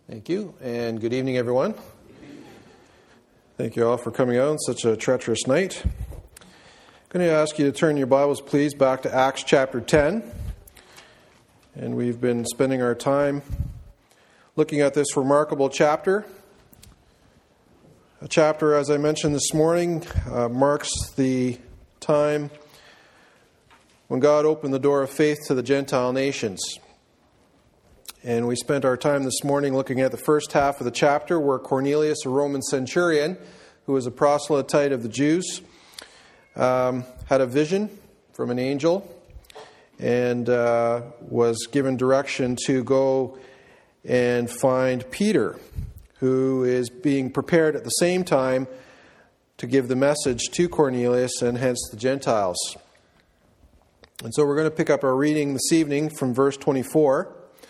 Thank you, and good evening, everyone. Thank you all for coming out on such a treacherous night. I'm going to ask you to turn your Bibles, please, back to Acts chapter 10. And we've been spending our time looking at this remarkable chapter. A chapter, as I mentioned this morning, marks the time when God opened the door of faith to the Gentile nations. And we spent our time this morning looking at the first half of the chapter where Cornelius, a Roman centurion, who was a proselyte of the Jews, had a vision from an angel and was given direction to go and find Peter, who is being prepared at the same time to give the message to Cornelius and hence the Gentiles. And so we're going to pick up our reading this evening from verse 24.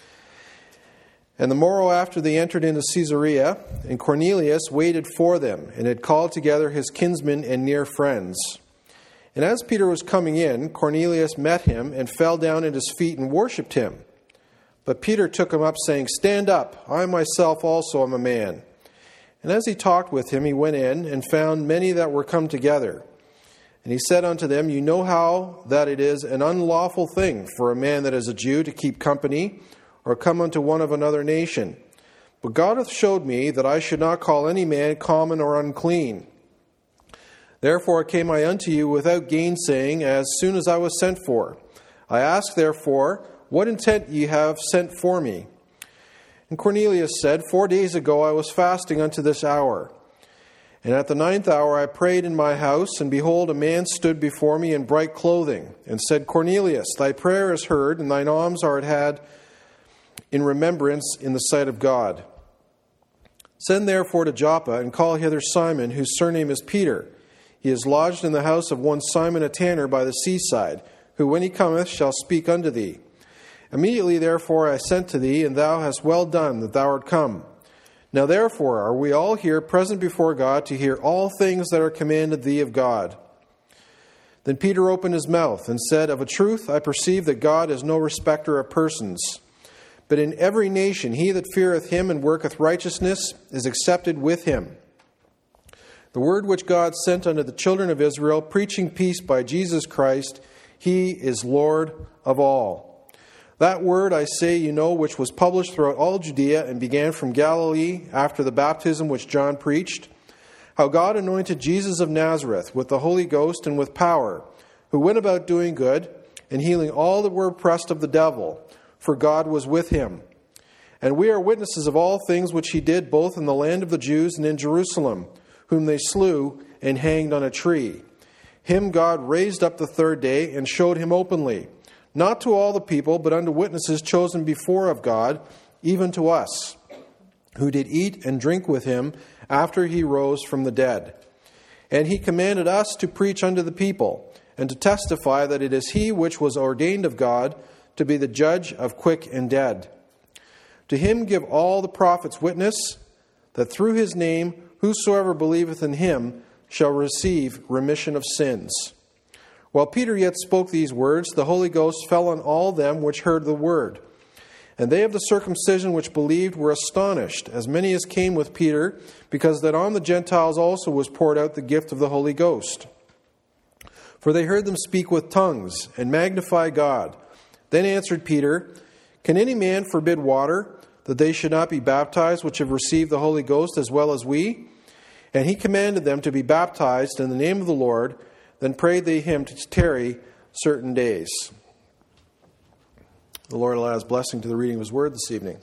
And the morrow after they entered into Caesarea, and Cornelius waited for them, and had called together his kinsmen and near friends. And as Peter was coming in, Cornelius met him, and fell down at his feet and worshipped him. But Peter took him up, saying, "Stand up, I myself also am a man." And as he talked with him, he went in, and found many that were come together. And he said unto them, "You know how that it is an unlawful thing for a man that is a Jew to keep company, or come unto one of another nation. But God hath showed me that I should not call any man common or unclean. Therefore came I unto you without gainsaying, as soon as I was sent for. I ask therefore, what intent ye have sent for me? And Cornelius said, 4 days ago I was fasting unto this hour. And at the 9th hour I prayed in my house, and behold, a man stood before me in bright clothing, and said, Cornelius, thy prayer is heard, and thine alms are had in remembrance in the sight of God. Send therefore to Joppa, and call hither Simon, whose surname is Peter. He is lodged in the house of one Simon a tanner by the seaside, who when he cometh shall speak unto thee. Immediately therefore I sent to thee, and thou hast well done that thou art come. Now therefore are we all here present before God to hear all things that are commanded thee of God. Then Peter opened his mouth, and said, Of a truth I perceive that God is no respecter of persons. But in every nation he that feareth him and worketh righteousness is accepted with him. The word which God sent unto the children of Israel, preaching peace by Jesus Christ, he is Lord of all. That word I say you know, which was published throughout all Judea, and began from Galilee after the baptism which John preached, how God anointed Jesus of Nazareth with the Holy Ghost and with power, who went about doing good and healing all that were oppressed of the devil, for God was with him. And we are witnesses of all things which he did both in the land of the Jews and in Jerusalem, whom they slew and hanged on a tree. Him God raised up the third day and showed him openly, not to all the people, but unto witnesses chosen before of God, even to us, who did eat and drink with him after he rose from the dead. And he commanded us to preach unto the people, and to testify that it is he which was ordained of God to be the judge of quick and dead. To him give all the prophets witness, that through his name whosoever believeth in him shall receive remission of sins. While Peter yet spoke these words, the Holy Ghost fell on all them which heard the word. And they of the circumcision which believed were astonished, as many as came with Peter, because that on the Gentiles also was poured out the gift of the Holy Ghost. For they heard them speak with tongues, and magnify God. Then answered Peter, Can any man forbid water, that they should not be baptized, which have received the Holy Ghost as well as we? And he commanded them to be baptized in the name of the Lord. Then prayed they him to tarry certain days. The Lord allow his blessing to the reading of his word this evening.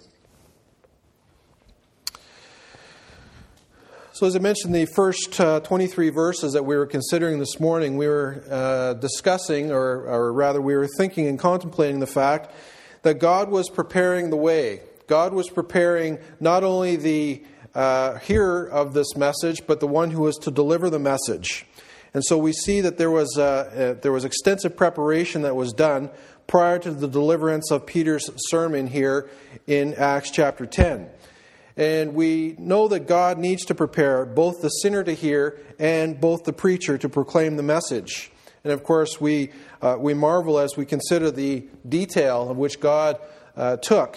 So as I mentioned, the first 23 verses that we were considering this morning, we were discussing, or rather we were thinking and contemplating the fact that God was preparing the way. God was preparing not only the hearer of this message, but the one who was to deliver the message. And so we see that there was extensive preparation that was done prior to the deliverance of Peter's sermon here in Acts chapter 10. And we know that God needs to prepare both the sinner to hear and both the preacher to proclaim the message. And of course, we marvel as we consider the detail of which God took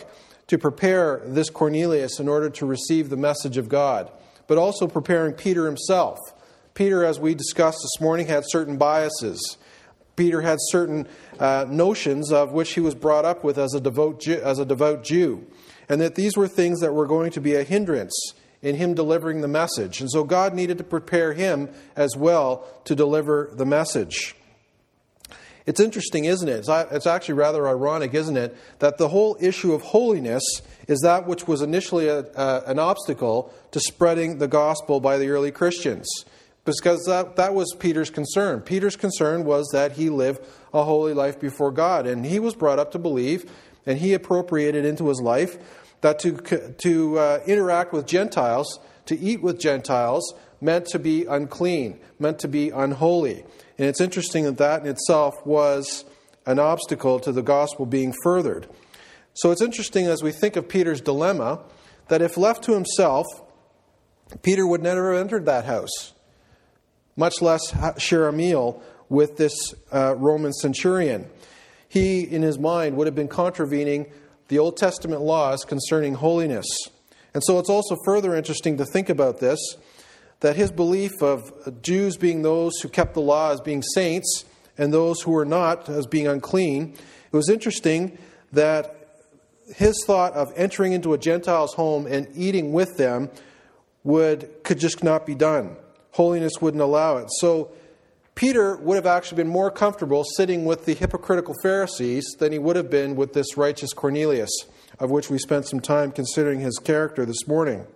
to prepare this Cornelius in order to receive the message of God, but also preparing Peter himself. Peter, as we discussed this morning, had certain biases. Peter had certain notions of which he was brought up with as a devout Jew, and that these were things that were going to be a hindrance in him delivering the message. And so God needed to prepare him as well to deliver the message. It's interesting, isn't it? It's actually rather ironic, isn't it, that the whole issue of holiness is that which was initially an obstacle to spreading the gospel by the early Christians. Because that was Peter's concern. Peter's concern was that he live a holy life before God. And he was brought up to believe, and he appropriated into his life, that to interact with Gentiles, to eat with Gentiles, meant to be unclean, meant to be unholy. And it's interesting that in itself was an obstacle to the gospel being furthered. So it's interesting as we think of Peter's dilemma, that if left to himself, Peter would never have entered that house, much less share a meal with this Roman centurion. He, in his mind, would have been contravening the Old Testament laws concerning holiness. And so it's also further interesting to think about this, that his belief of Jews being those who kept the law as being saints and those who were not as being unclean, it was interesting that his thought of entering into a Gentile's home and eating with them could just not be done. Holiness wouldn't allow it. So Peter would have actually been more comfortable sitting with the hypocritical Pharisees than he would have been with this righteous Cornelius, of which we spent some time considering his character this morning.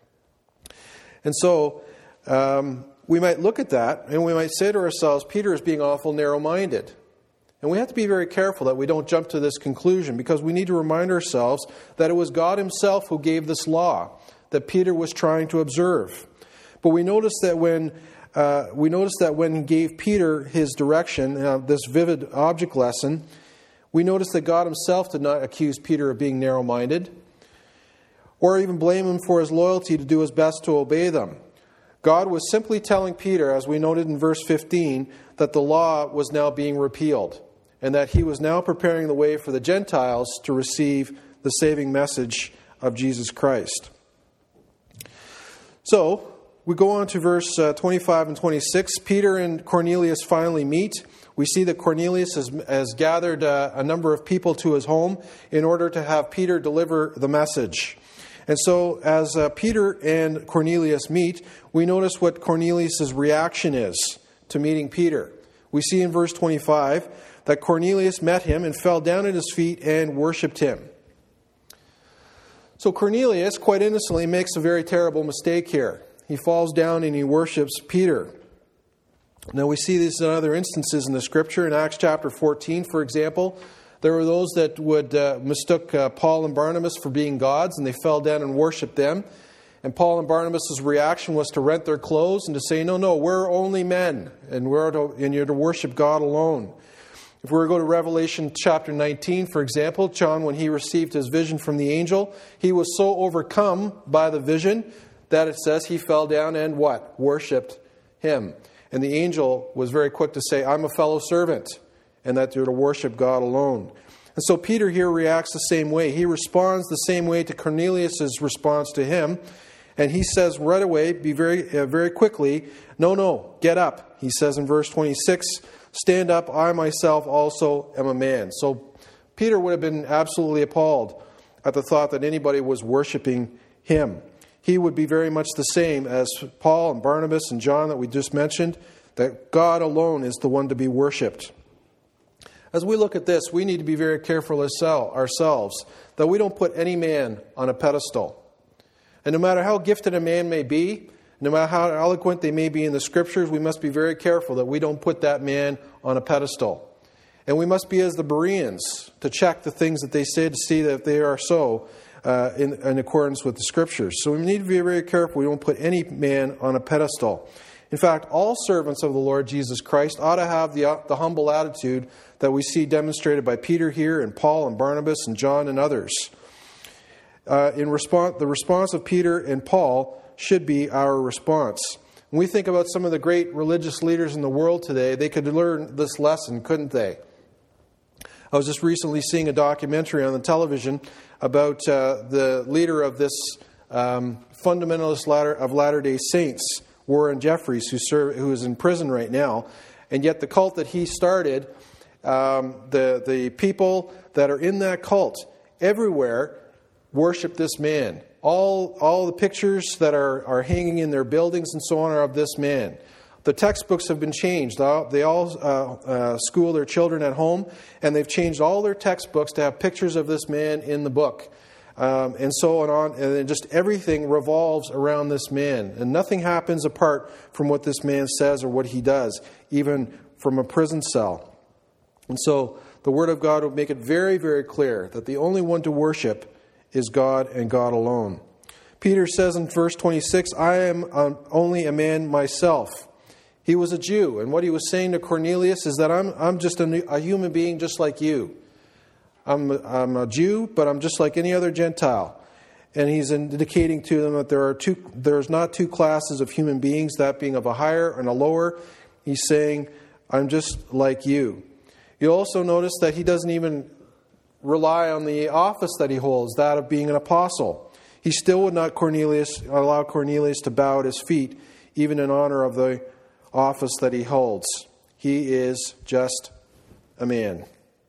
And so we might look at that and we might say to ourselves, Peter is being awful narrow-minded. And we have to be very careful that we don't jump to this conclusion, because we need to remind ourselves that it was God himself who gave this law that Peter was trying to observe. But we notice that when he gave Peter his direction, this vivid object lesson, we notice that God himself did not accuse Peter of being narrow-minded or even blame him for his loyalty to do his best to obey them. God was simply telling Peter, as we noted in verse 15, that the law was now being repealed and that he was now preparing the way for the Gentiles to receive the saving message of Jesus Christ. So, we go on to verse 25 and 26. Peter and Cornelius finally meet. We see that Cornelius has gathered a number of people to his home in order to have Peter deliver the message. And so as Peter and Cornelius meet, we notice what Cornelius' reaction is to meeting Peter. We see in verse 25 that Cornelius met him and fell down at his feet and worshipped him. So Cornelius, quite innocently, makes a very terrible mistake here. He falls down and he worships Peter. Now we see this in other instances in the Scripture. In Acts chapter 14, for example, there were those that would mistook Paul and Barnabas for being gods, and they fell down and worshipped them. And Paul and Barnabas' reaction was to rent their clothes and to say, no, we're only men, and you're to worship God alone. If we were to go to Revelation chapter 19, for example, John, when he received his vision from the angel, he was so overcome by the vision that it says he fell down and what? Worshipped him. And the angel was very quick to say, I'm a fellow servant, and that you're to worship God alone. And so Peter here reacts the same way. He responds the same way to Cornelius' response to him. And he says right away, very quickly, no, get up. He says in verse 26, stand up, I myself also am a man. So Peter would have been absolutely appalled at the thought that anybody was worshiping him. He would be very much the same as Paul and Barnabas and John that we just mentioned, that God alone is the one to be worshipped. As we look at this, we need to be very careful ourselves that we don't put any man on a pedestal. And no matter how gifted a man may be, no matter how eloquent they may be in the Scriptures, we must be very careful that we don't put that man on a pedestal. And we must be as the Bereans to check the things that they say to see that they are so in accordance with the Scriptures. So we need to be very careful we don't put any man on a pedestal. In fact, all servants of the Lord Jesus Christ ought to have the humble attitude that we see demonstrated by Peter here and Paul and Barnabas and John and others. The response of Peter and Paul should be our response. When we think about some of the great religious leaders in the world today, they could learn this lesson, couldn't they? I was just recently seeing a documentary on the television about the leader of this fundamentalist of Latter-day Saints, Warren Jeffries, who is in prison right now. And yet the cult that he started, the people that are in that cult everywhere worship this man. All the pictures that are hanging in their buildings and so on are of this man. The textbooks have been changed. They all school their children at home, and they've changed all their textbooks to have pictures of this man in the book. And so on. And then just everything revolves around this man. And nothing happens apart from what this man says or what he does, even from a prison cell. And so the Word of God would make it very, very clear that the only one to worship is God and God alone. Peter says in verse 26, I am only a man myself. He was a Jew, and what he was saying to Cornelius is that I'm just a human being just like you. I'm a Jew, but I'm just like any other Gentile. And he's indicating to them that there's not two classes of human beings, that being of a higher and a lower. He's saying, I'm just like you. You'll also notice that he doesn't even rely on the office that he holds, that of being an apostle. He still would not allow Cornelius to bow at his feet, even in honor of the office that he holds. He is just a man.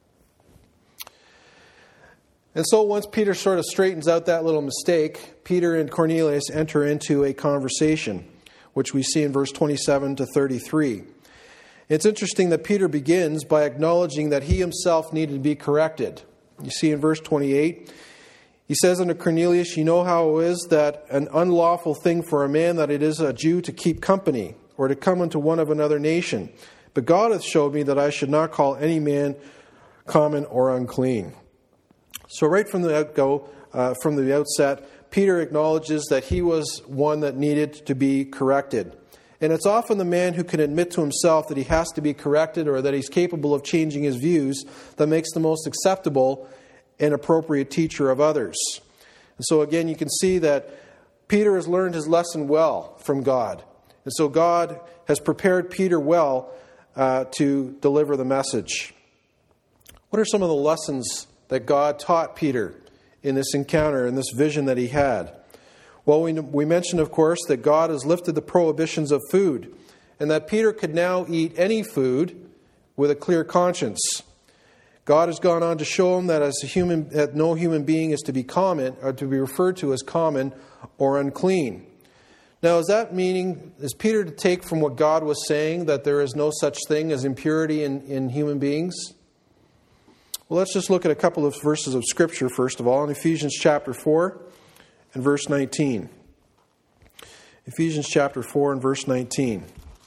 And so once Peter sort of straightens out that little mistake, Peter and Cornelius enter into a conversation, which we see in verse 27 to 33. It's interesting that Peter begins by acknowledging that he himself needed to be corrected. You see in verse 28, he says unto Cornelius, you know how it is that an unlawful thing for a man that it is a Jew to keep company, or to come unto one of another nation. But God hath showed me that I should not call any man common or unclean. So right from the outset, Peter acknowledges that he was one that needed to be corrected. And it's often the man who can admit to himself that he has to be corrected or that he's capable of changing his views that makes the most acceptable and appropriate teacher of others. And so again, you can see that Peter has learned his lesson well from God. And so God has prepared Peter well to deliver the message. What are some of the lessons that God taught Peter in this encounter, in this vision that he had? Well, we mentioned, of course, that God has lifted the prohibitions of food, and that Peter could now eat any food with a clear conscience. God has gone on to show him that that no human being is to be common, or to be referred to as common or unclean. Now, is Peter to take from what God was saying that there is no such thing as impurity in human beings? Well, let's just look at a couple of verses of Scripture, first of all, in Ephesians chapter 4 and verse 19. Ephesians chapter 4 and verse 19.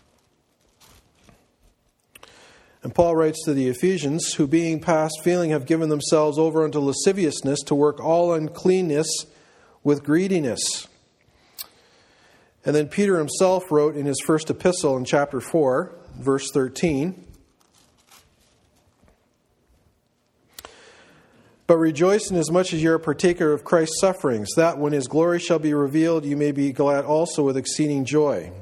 And Paul writes to the Ephesians, who being past feeling have given themselves over unto lasciviousness to work all uncleanness with greediness. And then Peter himself wrote in his first epistle in chapter 4, verse 13, but rejoice inasmuch as you are a partaker of Christ's sufferings, that when his glory shall be revealed, you may be glad also with exceeding joy.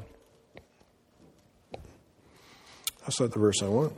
That's not the verse I want.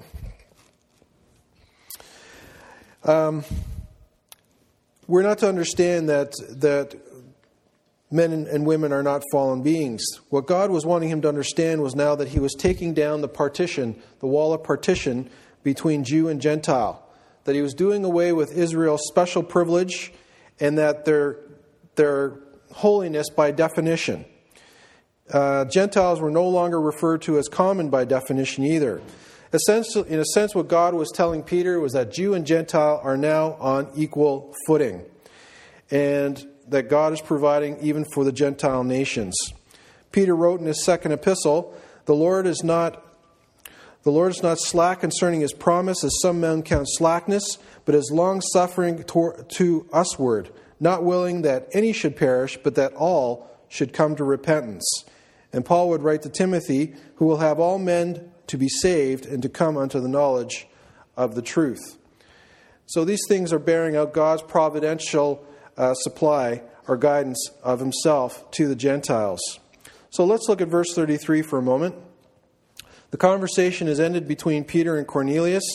We're not to understand that men and women are not fallen beings. What God was wanting him to understand was now that he was taking down the wall of partition between Jew and Gentile. That he was doing away with Israel's special privilege and that their holiness by definition. Gentiles were no longer referred to as common by definition either. In a sense, what God was telling Peter was that Jew and Gentile are now on equal footing. And that God is providing even for the Gentile nations. Peter wrote in his second epistle, The Lord is not slack concerning his promise, as some men count slackness, but is long-suffering to usward, not willing that any should perish, but that all should come to repentance. And Paul would write to Timothy, who will have all men to be saved and to come unto the knowledge of the truth. So these things are bearing out God's providential supply or guidance of himself to the Gentiles. So let's look at verse 33 for a moment. The conversation is ended between Peter and Cornelius.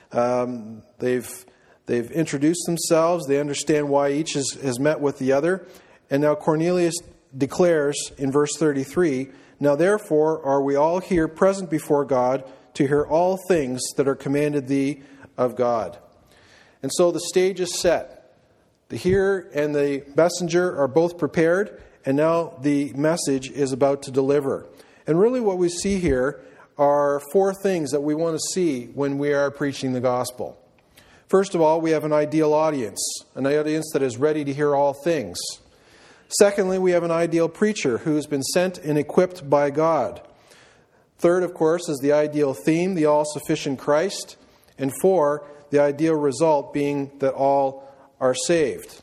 They've introduced themselves. They understand why each has met with the other. And now Cornelius declares in verse 33, "Now therefore are we all here present before God to hear all things that are commanded thee of God." And so the stage is set. The hearer and the messenger are both prepared, and now the message is about to deliver. And really what we see here are four things that we want to see when we are preaching the gospel. First of all, we have an ideal audience that is ready to hear all things. Secondly, we have an ideal preacher who has been sent and equipped by God. Third, of course, is the ideal theme, the all-sufficient Christ. And four, the ideal result being that all are saved.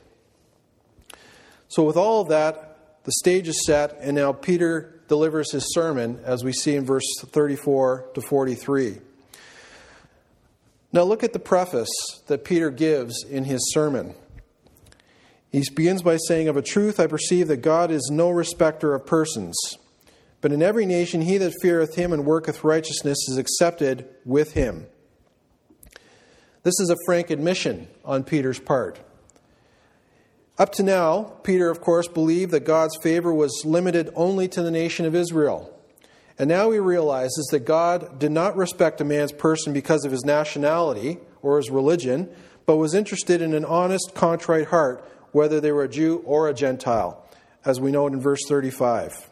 So with all of that, the stage is set, and now Peter delivers his sermon, as we see in verse 34 to 43. Now look at the preface that Peter gives in his sermon. He begins by saying, "Of a truth I perceive that God is no respecter of persons. But in every nation he that feareth him and worketh righteousness is accepted with him." This is a frank admission on Peter's part. Up to now, Peter, of course, believed that God's favor was limited only to the nation of Israel. And now he realizes that God did not respect a man's person because of his nationality or his religion, but was interested in an honest, contrite heart, whether they were a Jew or a Gentile, as we note in verse 35.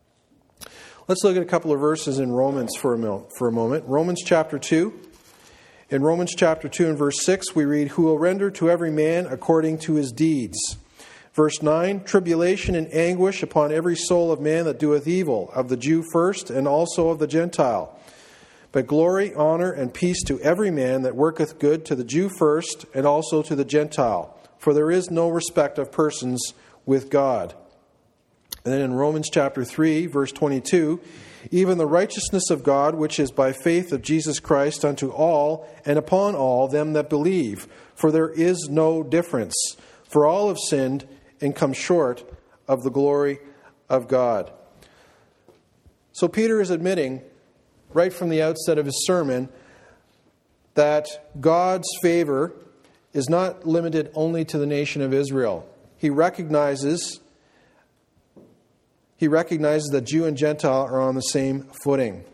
Let's look at a couple of verses in Romans for a moment. Romans chapter 2. In Romans chapter 2 and verse 6, we read, "Who will render to every man according to his deeds." Verse 9, "Tribulation and anguish upon every soul of man that doeth evil, of the Jew first, and also of the Gentile. But glory, honor, and peace to every man that worketh good, to the Jew first, and also to the Gentile. For there is no respect of persons with God." And then in Romans chapter 3, verse 22, "Even the righteousness of God, which is by faith of Jesus Christ, unto all and upon all them that believe. For there is no difference. For all have sinned and come short of the glory of God." So Peter is admitting, right from the outset of his sermon, that God's favor is not limited only to the nation of Israel. He recognizes that Jew and Gentile are on the same footing.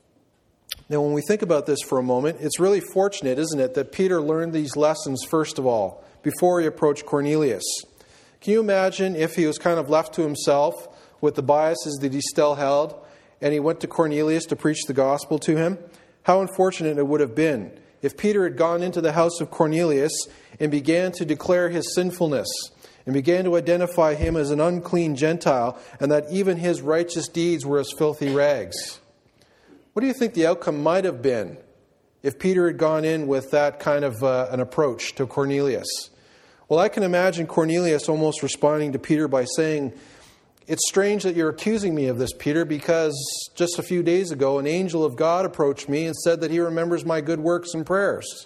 Now, when we think about this for a moment, it's really fortunate, isn't it, that Peter learned these lessons first of all, before he approached Cornelius. Can you imagine if he was kind of left to himself with the biases that he still held, and he went to Cornelius to preach the gospel to him? How unfortunate it would have been if Peter had gone into the house of Cornelius and began to declare his sinfulness, and began to identify him as an unclean Gentile, and that even his righteous deeds were as filthy rags. What do you think the outcome might have been if Peter had gone in with that kind of an approach to Cornelius? Well, I can imagine Cornelius almost responding to Peter by saying, "It's strange that you're accusing me of this, Peter, because just a few days ago an angel of God approached me and said that he remembers my good works and prayers."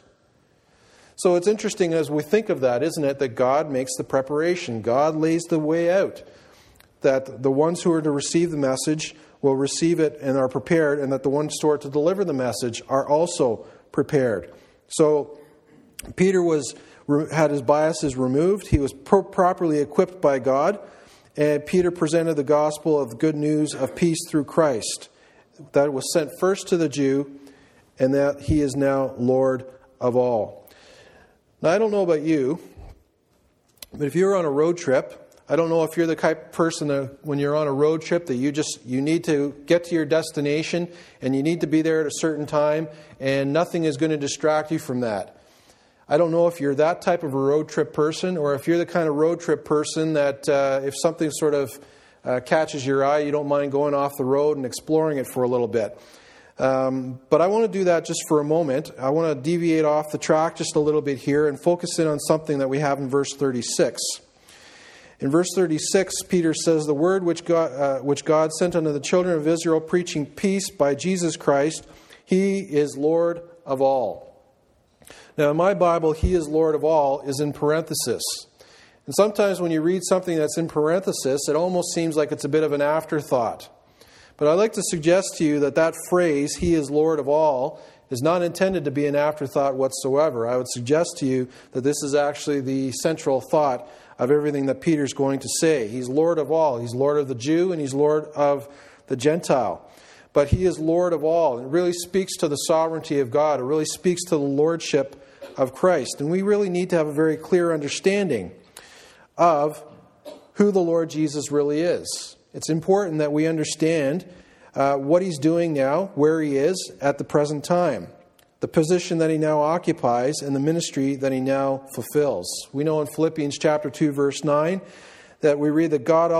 So it's interesting as we think of that, isn't it, that God makes the preparation. God lays the way out, that the ones who are to receive the message will receive it and are prepared, and that the ones who are to deliver the message are also prepared. So Peter had his biases removed. He was properly equipped by God, and Peter presented the gospel of the good news of peace through Christ, that it was sent first to the Jew, and that he is now Lord of all. Now, I don't know about you, but if you're on a road trip, I don't know if you're the type of person that when you're on a road trip that you need to get to your destination and you need to be there at a certain time and nothing is going to distract you from that. I don't know if you're that type of a road trip person, or if you're the kind of road trip person that if something sort of catches your eye, you don't mind going off the road and exploring it for a little bit. But I want to do that just for a moment. I want to deviate off the track just a little bit here and focus in on something that we have in verse 36. In verse 36, Peter says, "The word which God sent unto the children of Israel, preaching peace by Jesus Christ, he is Lord of all." Now, in my Bible, "he is Lord of all" is in parenthesis. And sometimes when you read something that's in parenthesis, it almost seems like it's a bit of an afterthought. But I'd like to suggest to you that phrase, "he is Lord of all," is not intended to be an afterthought whatsoever. I would suggest to you that this is actually the central thought of everything that Peter's going to say. He's Lord of all. He's Lord of the Jew and He's Lord of the Gentile. But He is Lord of all. It really speaks to the sovereignty of God. It really speaks to the lordship of Christ. And we really need to have a very clear understanding of who the Lord Jesus really is. It's important that we understand what He's doing now, where He is at the present time, the position that He now occupies, and the ministry that He now fulfills. We know in Philippians chapter 2, verse 9, that we read that God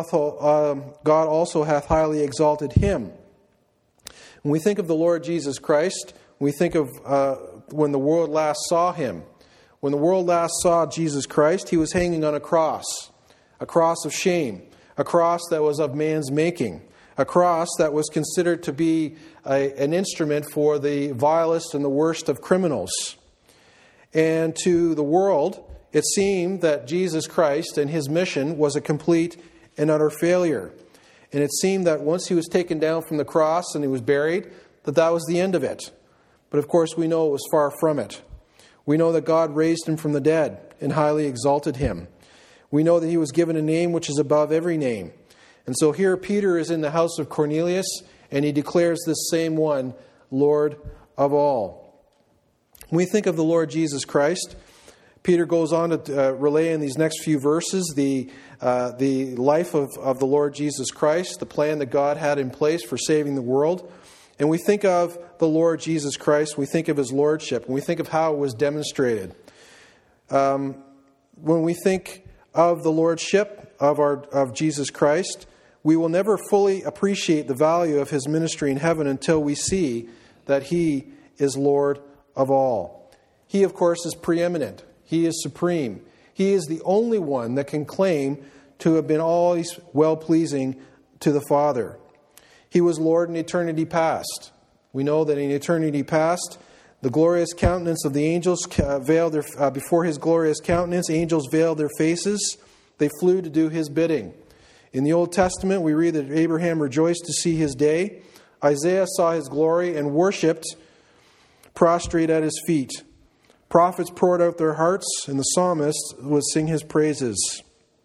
also hath highly exalted Him. When we think of the Lord Jesus Christ, we think of when the world last saw Him. When the world last saw Jesus Christ, He was hanging on a cross of shame, a cross that was of man's making, a cross that was considered to be an instrument for the vilest and the worst of criminals. And to the world, it seemed that Jesus Christ and His mission was a complete and utter failure. And it seemed that once He was taken down from the cross and He was buried, that was the end of it. But of course, we know it was far from it. We know that God raised Him from the dead and highly exalted Him. We know that He was given a name which is above every name. And so here Peter is in the house of Cornelius, and he declares this same one, Lord of all. When we think of the Lord Jesus Christ, Peter goes on to relay in these next few verses the life of the Lord Jesus Christ, the plan that God had in place for saving the world. And we think of the Lord Jesus Christ, we think of His lordship, and we think of how it was demonstrated. When we think of the lordship of Jesus Christ, we will never fully appreciate the value of His ministry in heaven until we see that He is Lord of all. He, of course, is preeminent. He is supreme. He is the only one that can claim to have been always well-pleasing to the Father. He was Lord in eternity past. We know that in eternity past, the glorious countenance of the angels veiled before His glorious countenance, angels veiled their faces. They flew to do His bidding. In the Old Testament, we read that Abraham rejoiced to see His day. Isaiah saw His glory and worshipped, prostrate at His feet. Prophets poured out their hearts, and the psalmist would sing His praises.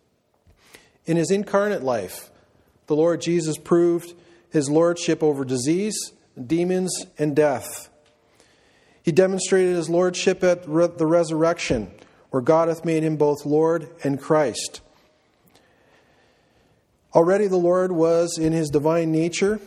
In His incarnate life, the Lord Jesus proved His lordship over disease, demons, and death. He demonstrated His lordship at the resurrection, where God hath made Him both Lord and Christ. Already the Lord was in His divine nature,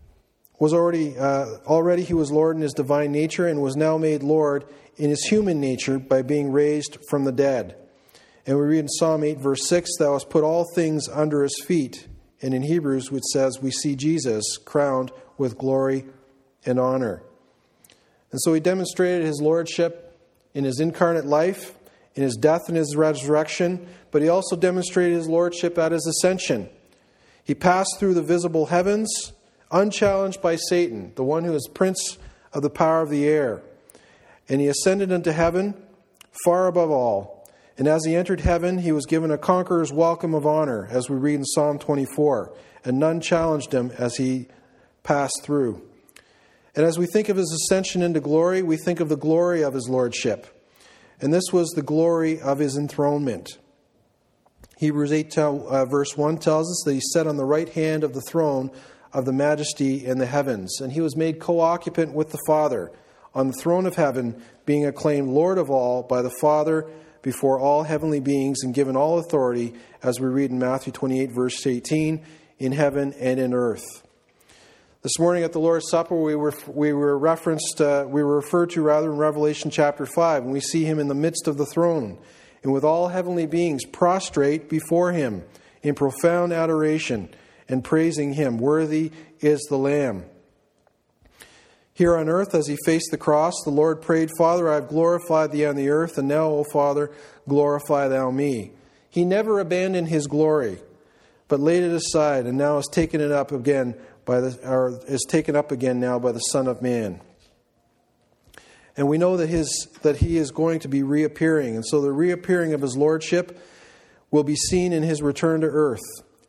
already He was Lord in His divine nature, and was now made Lord in His human nature by being raised from the dead. And we read in Psalm 8, verse 6, Thou hast put all things under His feet. And in Hebrews, which says, we see Jesus crowned with glory and honor. And so He demonstrated His lordship in His incarnate life, in His death and His resurrection, but He also demonstrated His lordship at His ascension. He passed through the visible heavens, unchallenged by Satan, the one who is prince of the power of the air. And He ascended into heaven, far above all. And as He entered heaven, He was given a conqueror's welcome of honor, as we read in Psalm 24. And none challenged Him as He passed through. And as we think of His ascension into glory, we think of the glory of His lordship. And this was the glory of His enthronement. Hebrews 8 verse 1 tells us that He sat on the right hand of the throne of the majesty in the heavens. And He was made co-occupant with the Father on the throne of heaven, being acclaimed Lord of all by the Father before all heavenly beings, and given all authority, as we read in Matthew 28 verse 18, in heaven and in earth. This morning at the Lord's Supper, we were referred to in Revelation chapter 5, and we see Him in the midst of the throne, and with all heavenly beings prostrate before Him in profound adoration and praising Him. Worthy is the Lamb. Here on earth, as He faced the cross, the Lord prayed, Father, I have glorified Thee on the earth, and now, O Father, glorify Thou me. He never abandoned His glory, but laid it aside, and now is taken up again now by the Son of Man. And we know that He is going to be reappearing, and so the reappearing of His lordship will be seen in His return to earth.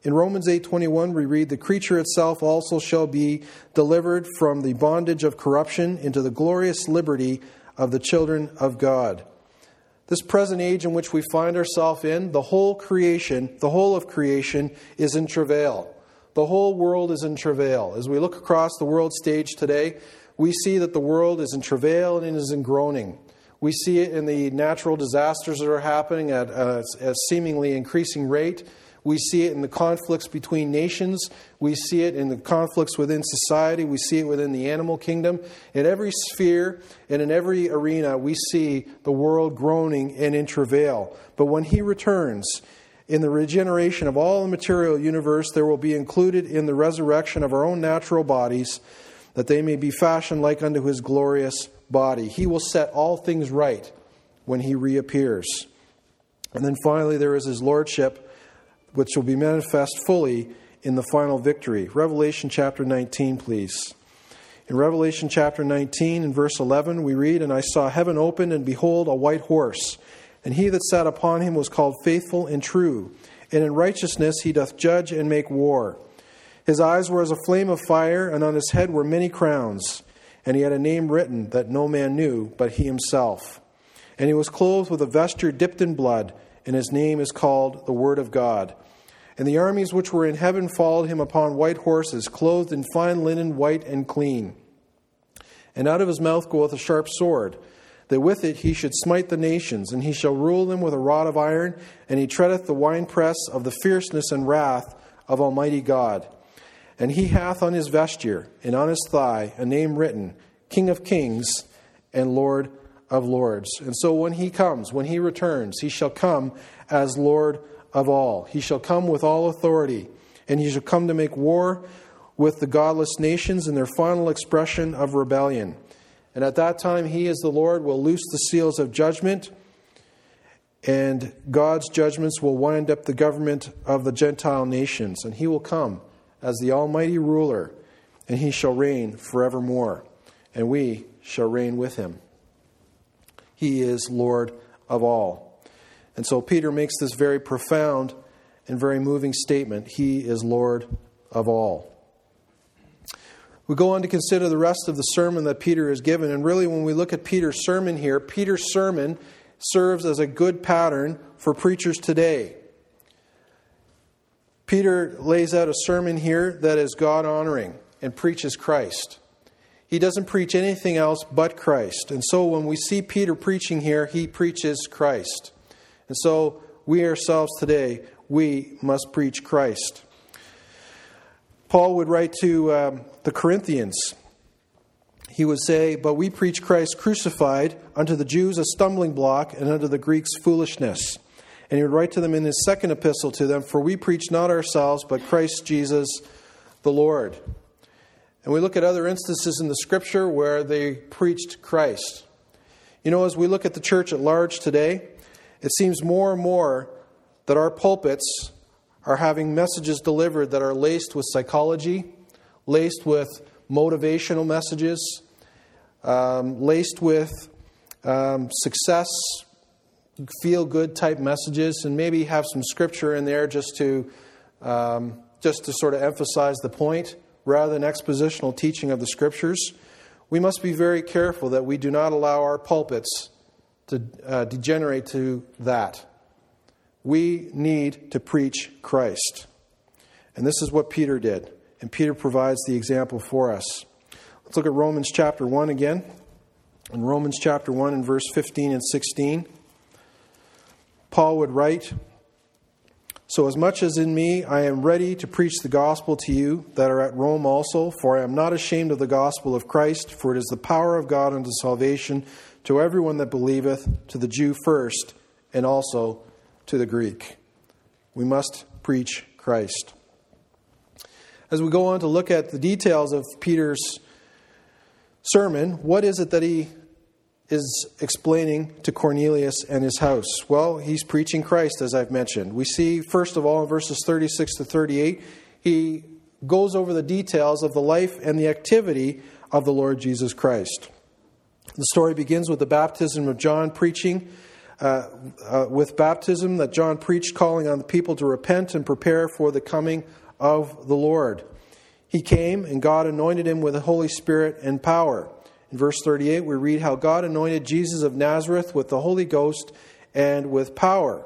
In Romans 8:21 we read, "The creature itself also shall be delivered from the bondage of corruption into the glorious liberty of the children of God." This present age in which we find ourselves in, the whole of creation is in travail. The whole world is in travail. As we look across the world stage today, we see that the world is in travail and it is in groaning. We see it in the natural disasters that are happening at a seemingly increasing rate. We see it in the conflicts between nations. We see it in the conflicts within society. We see it within the animal kingdom. In every sphere and in every arena, we see the world groaning and in travail. But when He returns, in the regeneration of all the material universe, there will be included in the resurrection of our own natural bodies, that they may be fashioned like unto His glorious body. He will set all things right when He reappears. And then finally, there is His lordship, which will be manifest fully in the final victory. Revelation chapter 19, please. In Revelation chapter 19, in verse 11, we read, "And I saw heaven opened, and behold, a white horse. And he that sat upon him was called Faithful and True. And in righteousness he doth judge and make war. His eyes were as a flame of fire, and on his head were many crowns. And he had a name written that no man knew but he himself. And he was clothed with a vesture dipped in blood, and his name is called the Word of God. And the armies which were in heaven followed him upon white horses, clothed in fine linen, white and clean. And out of his mouth goeth a sharp sword, that with it he should smite the nations, and he shall rule them with a rod of iron, and he treadeth the winepress of the fierceness and wrath of Almighty God. And he hath on his vesture and on his thigh a name written, King of Kings and Lord of Lords. And so when he comes, when he returns, he shall come as Lord of all. He shall come with all authority, and he shall come to make war with the godless nations in their final expression of rebellion. And at that time, he, as the Lord, will loose the seals of judgment, and God's judgments will wind up the government of the Gentile nations. And he will come as the almighty ruler, and he shall reign forevermore, and we shall reign with him. He is Lord of all. And so Peter makes this very profound and very moving statement. He is Lord of all. We go on to consider the rest of the sermon that Peter has given. And really, when we look at Peter's sermon here, Peter's sermon serves as a good pattern for preachers today. Peter lays out a sermon here that is God-honoring and preaches Christ. He doesn't preach anything else but Christ. And so when we see Peter preaching here, he preaches Christ. And so we ourselves today, we must preach Christ. Paul would write to the Corinthians. He would say, "But we preach Christ crucified, unto the Jews a stumbling block, and unto the Greeks foolishness." And he would write to them in his second epistle to them, "For we preach not ourselves, but Christ Jesus the Lord." And we look at other instances in the Scripture where they preached Christ. You know, as we look at the church at large today, it seems more and more that our pulpits are having messages delivered that are laced with psychology, laced with motivational messages, laced with success, feel-good type messages, and maybe have some scripture in there just to sort of emphasize the point, rather than expositional teaching of the Scriptures. We must be very careful that we do not allow our pulpits to degenerate to that. We need to preach Christ. And this is what Peter did. And Peter provides the example for us. Let's look at Romans chapter 1 again. In Romans chapter 1 and verse 15 and 16, Paul would write, "So as much as in me I am ready to preach the gospel to you that are at Rome also, for I am not ashamed of the gospel of Christ, for it is the power of God unto salvation to everyone that believeth, to the Jew first, and also to the Greek." We must preach Christ. As we go on to look at the details of Peter's sermon, what is it that he is explaining to Cornelius and his house? Well, he's preaching Christ, as I've mentioned. We see, first of all, in verses 36 to 38, he goes over the details of the life and the activity of the Lord Jesus Christ. The story begins with the baptism of John preaching with baptism that John preached, calling on the people to repent and prepare for the coming of the Lord. He came, and God anointed him with the Holy Spirit and power. In verse 38, we read how God anointed Jesus of Nazareth with the Holy Ghost and with power.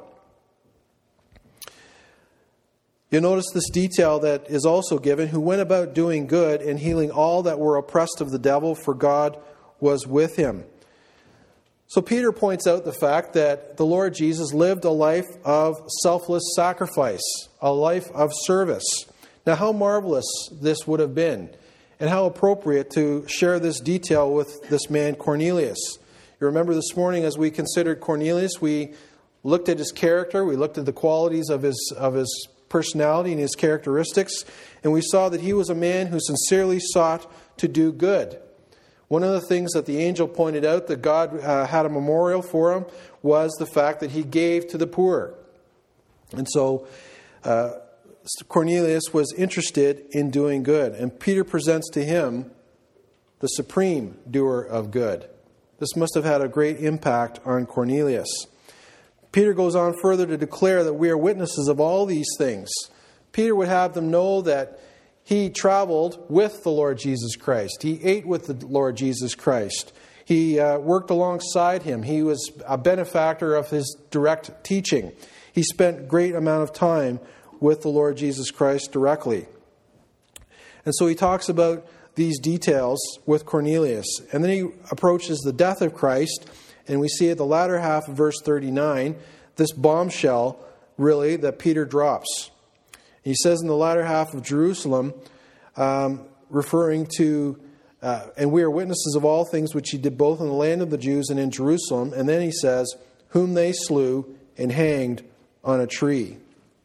You'll notice this detail that is also given, who went about doing good and healing all that were oppressed of the devil, for God was with him. So Peter points out the fact that the Lord Jesus lived a life of selfless sacrifice, a life of service. Now, how marvelous this would have been, and how appropriate to share this detail with this man Cornelius. You remember this morning as we considered Cornelius, we looked at his character, we looked at the qualities of his personality and his characteristics, and we saw that he was a man who sincerely sought to do good. One of the things that the angel pointed out that God had a memorial for him was the fact that he gave to the poor. And so Cornelius was interested in doing good, and Peter presents to him the supreme doer of good. This must have had a great impact on Cornelius. Peter goes on further to declare that we are witnesses of all these things. Peter would have them know that he traveled with the Lord Jesus Christ. He ate with the Lord Jesus Christ. He worked alongside him. He was a benefactor of his direct teaching. He spent great amount of time with the Lord Jesus Christ directly. And so he talks about these details with Cornelius. And then he approaches the death of Christ, and we see at the latter half of verse 39, this bombshell, really, that Peter drops. He says in the latter half of Jerusalem, referring to, and we are witnesses of all things which he did both in the land of the Jews and in Jerusalem. And then he says, whom they slew and hanged on a tree.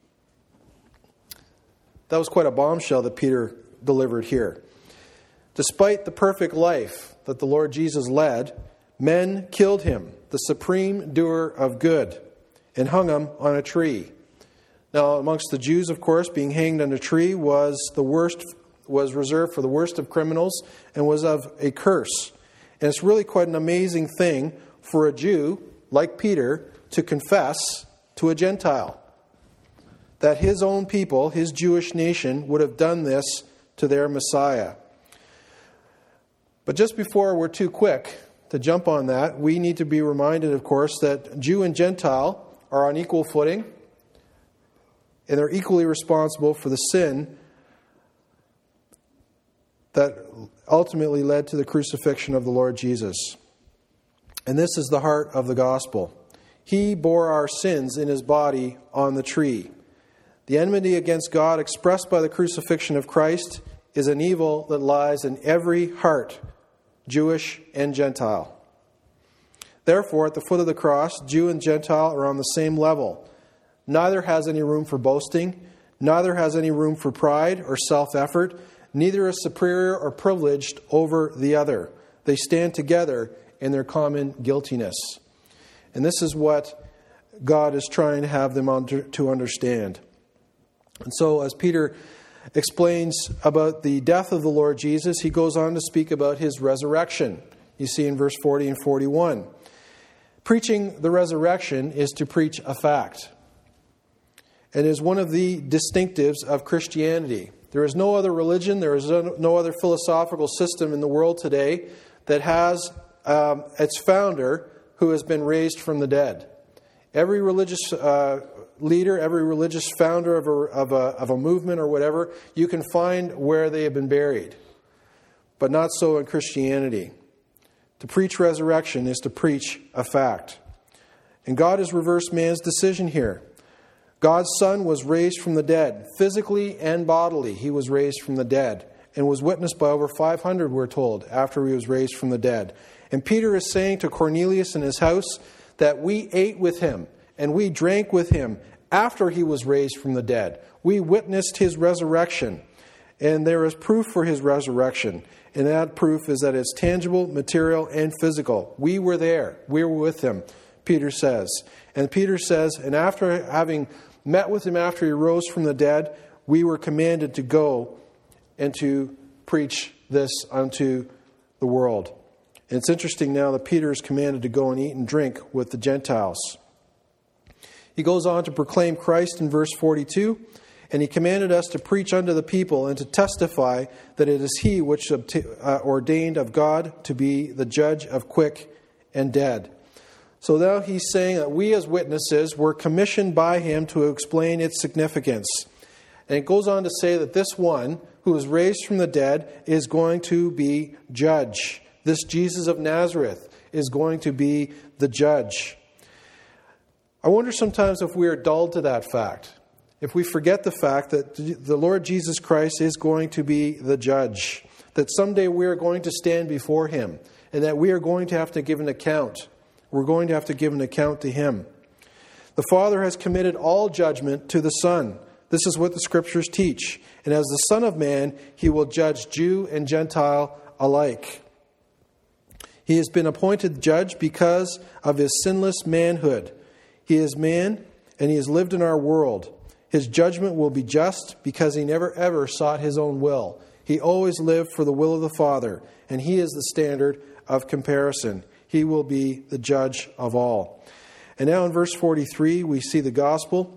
That was quite a bombshell that Peter delivered here. Despite the perfect life that the Lord Jesus led, men killed him, the supreme doer of good, and hung him on a tree. Now, amongst the Jews, of course, being hanged on a tree was reserved for the worst of criminals and was of a curse. And it's really quite an amazing thing for a Jew like Peter to confess to a Gentile that his own people, his Jewish nation, would have done this to their Messiah. But just before we're too quick to jump on that, we need to be reminded, of course, that Jew and Gentile are on equal footing, and they're equally responsible for the sin that ultimately led to the crucifixion of the Lord Jesus. And this is the heart of the gospel. He bore our sins in his body on the tree. The enmity against God expressed by the crucifixion of Christ is an evil that lies in every heart, Jewish and Gentile. Therefore, at the foot of the cross, Jew and Gentile are on the same level. Neither has any room for boasting, neither has any room for pride or self-effort, neither is superior or privileged over the other. They stand together in their common guiltiness. And this is what God is trying to have them to understand. And so as Peter explains about the death of the Lord Jesus, he goes on to speak about his resurrection. You see in verse 40 and 41. Preaching the resurrection is to preach a fact. It is one of the distinctives of Christianity. There is no other religion, there is no other philosophical system in the world today that has its founder who has been raised from the dead. Every religious leader, every religious founder of a movement or whatever, you can find where they have been buried. But not so in Christianity. To preach resurrection is to preach a fact. And God has reversed man's decision here. God's Son was raised from the dead, physically and bodily. He was raised from the dead and was witnessed by over 500, we're told, after he was raised from the dead. And Peter is saying to Cornelius in his house that we ate with him and we drank with him after he was raised from the dead. We witnessed his resurrection, and there is proof for his resurrection. And that proof is that it's tangible, material, and physical. We were there. We were with him, Peter says. And Peter says, and after having met with him after he rose from the dead, we were commanded to go and to preach this unto the world. And it's interesting now that Peter is commanded to go and eat and drink with the Gentiles. He goes on to proclaim Christ in verse 42, and he commanded us to preach unto the people and to testify that it is he which ordained of God to be the judge of quick and dead. So now he's saying that we as witnesses were commissioned by him to explain its significance. And it goes on to say that this one who was raised from the dead is going to be judge. This Jesus of Nazareth is going to be the judge. I wonder sometimes if we are dulled to that fact. If we forget the fact that the Lord Jesus Christ is going to be the judge. That someday we are going to stand before him. And that we are going to have to give an account. We're going to have to give an account to him. The Father has committed all judgment to the Son. This is what the Scriptures teach. And as the Son of Man, he will judge Jew and Gentile alike. He has been appointed judge because of his sinless manhood. He is man, and he has lived in our world. His judgment will be just because he never ever sought his own will. He always lived for the will of the Father, and he is the standard of comparison. He will be the judge of all. And now in verse 43, we see the gospel.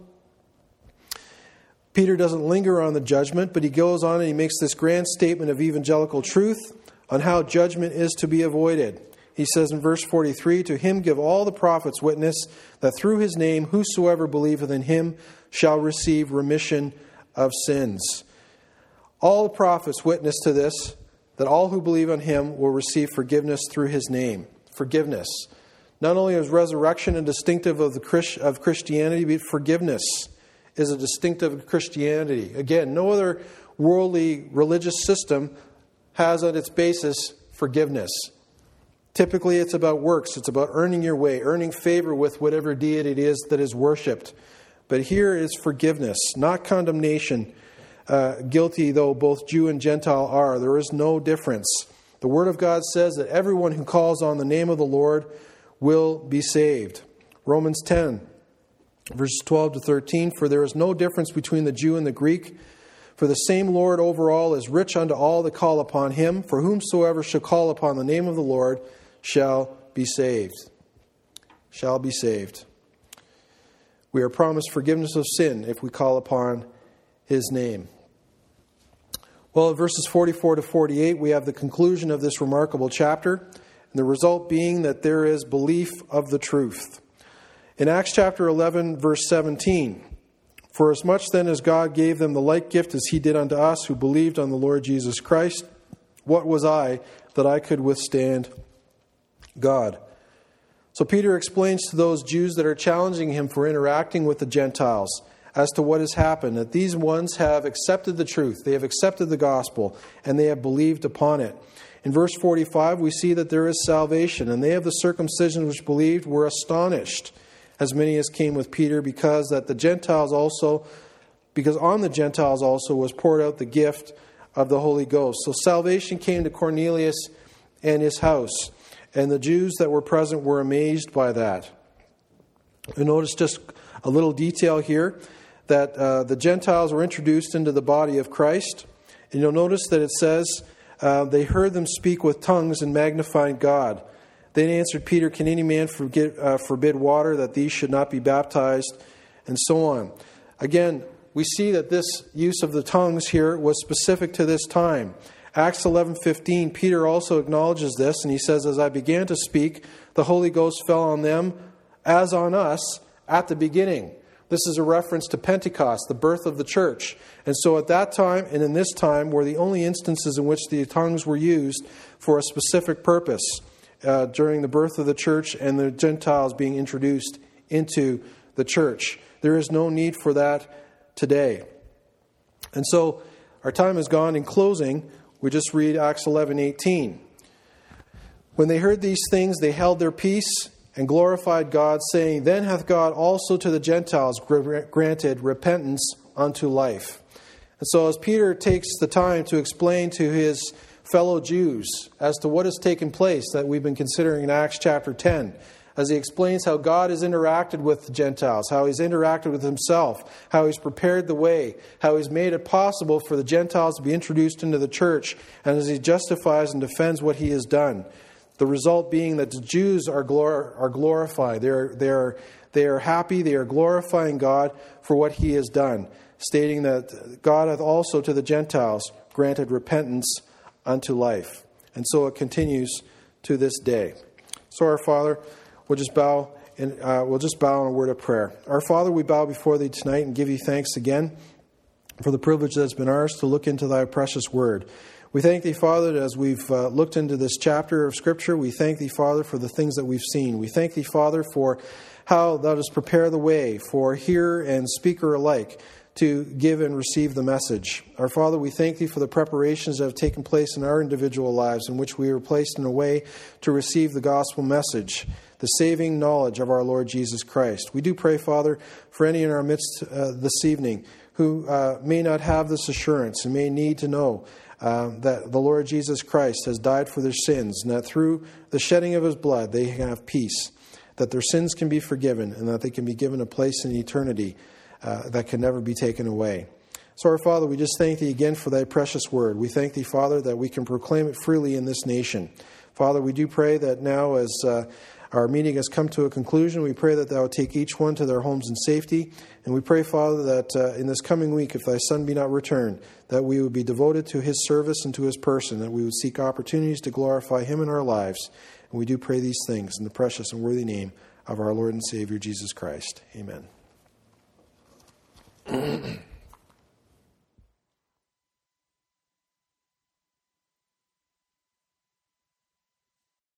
Peter doesn't linger on the judgment, but he goes on and he makes this grand statement of evangelical truth on how judgment is to be avoided. He says in verse 43, to him give all the prophets witness that through his name whosoever believeth in him shall receive remission of sins. All the prophets witness to this, that all who believe on him will receive forgiveness through his name. Forgiveness. Not only is resurrection a distinctive of Christianity, but forgiveness is a distinctive of Christianity. Again, no other worldly religious system has at its basis forgiveness. Typically, it's about works. It's about earning your way, earning favor with whatever deity it is that is worshipped. But here is forgiveness, not condemnation. Guilty though both Jew and Gentile are, there is no difference. The Word of God says that everyone who calls on the name of the Lord will be saved. Romans 10, verses 12 to 13, for there is no difference between the Jew and the Greek, for the same Lord over all is rich unto all that call upon him, for whomsoever shall call upon the name of the Lord shall be saved. Shall be saved. We are promised forgiveness of sin if we call upon his name. Well, in verses 44 to 48, we have the conclusion of this remarkable chapter, and the result being that there is belief of the truth. In Acts chapter 11, verse 17, for as much then as God gave them the like gift as he did unto us who believed on the Lord Jesus Christ, what was I that I could withstand God? So Peter explains to those Jews that are challenging him for interacting with the Gentiles as to what has happened, that these ones have accepted the truth, they have accepted the gospel, and they have believed upon it. In verse 45, we see that there is salvation, and they of the circumcision which believed were astonished, as many as came with Peter, because on the Gentiles also was poured out the gift of the Holy Ghost. So salvation came to Cornelius and his house, and the Jews that were present were amazed by that. And notice just a little detail here, that the Gentiles were introduced into the body of Christ. And you'll notice that it says, they heard them speak with tongues and magnified God. Then answered Peter, can any man forbid water that these should not be baptized? And so on. Again, we see that this use of the tongues here was specific to this time. Acts 11:15, Peter also acknowledges this, and he says, as I began to speak, the Holy Ghost fell on them as on us at the beginning. This is a reference to Pentecost, the birth of the church. And so at that time and in this time were the only instances in which the tongues were used for a specific purpose during the birth of the church and the Gentiles being introduced into the church. There is no need for that today. And so our time is gone. In closing, we just read Acts 11:18. When they heard these things, they held their peace and glorified God, saying, then hath God also to the Gentiles granted repentance unto life. And so as Peter takes the time to explain to his fellow Jews as to what has taken place that we've been considering in Acts chapter 10, as he explains how God has interacted with the Gentiles, how he's interacted with himself, how he's prepared the way, how he's made it possible for the Gentiles to be introduced into the church, and as he justifies and defends what he has done. The result being that the Jews are glorified. they are happy, they are glorifying God for what he has done, stating that God hath also to the Gentiles granted repentance unto life. And so it continues to this day. So our Father, we'll just bow in a word of prayer. Our Father, we bow before thee tonight and give you thanks again for the privilege that's been ours to look into thy precious word. We thank thee, Father, that as we've looked into this chapter of Scripture, we thank thee, Father, for the things that we've seen. We thank thee, Father, for how thou dost prepare the way for hearer and speaker alike to give and receive the message. Our Father, we thank thee for the preparations that have taken place in our individual lives in which we were placed in a way to receive the gospel message, the saving knowledge of our Lord Jesus Christ. We do pray, Father, for any in our midst this evening who may not have this assurance and may need to know that the Lord Jesus Christ has died for their sins, and that through the shedding of his blood they have peace, that their sins can be forgiven, and that they can be given a place in eternity that can never be taken away. So, our Father, we just thank thee again for thy precious word. We thank thee, Father, that we can proclaim it freely in this nation. Father, we do pray that now as our meeting has come to a conclusion, we pray that thou would take each one to their homes in safety. And we pray, Father, that in this coming week, if thy Son be not returned, that we would be devoted to his service and to his person, that we would seek opportunities to glorify him in our lives. And we do pray these things in the precious and worthy name of our Lord and Savior, Jesus Christ. Amen.